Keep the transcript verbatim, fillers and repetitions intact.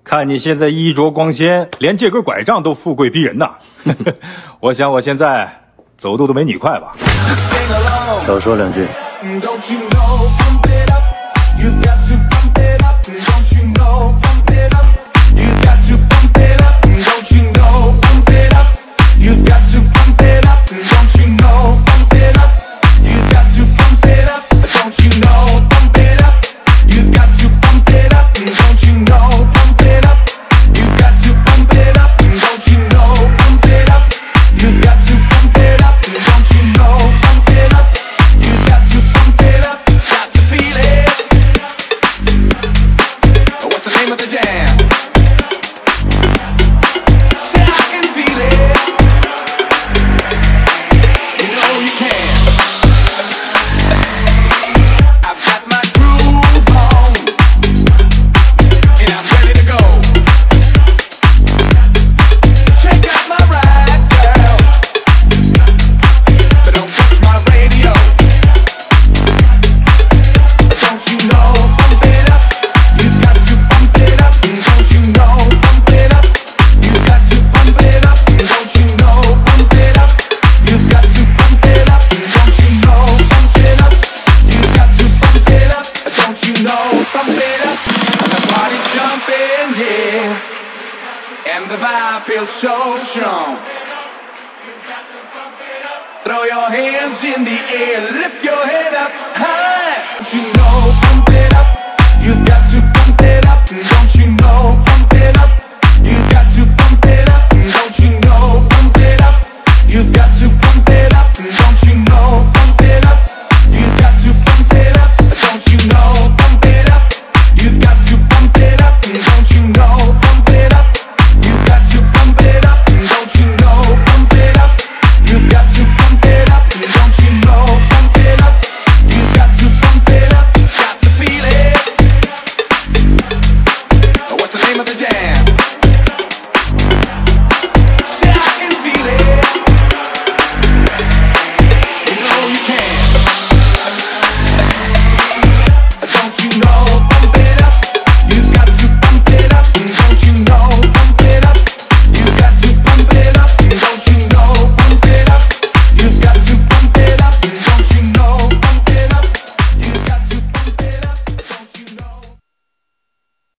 看你现在衣着光鲜，连这根拐杖都富贵逼人呐！我想我现在走路都没你快吧？ 少说两句。 And the vibe feels so strong. Throw your hands in the air, lift your head up high. You know, pump it up. You've got to pump it up.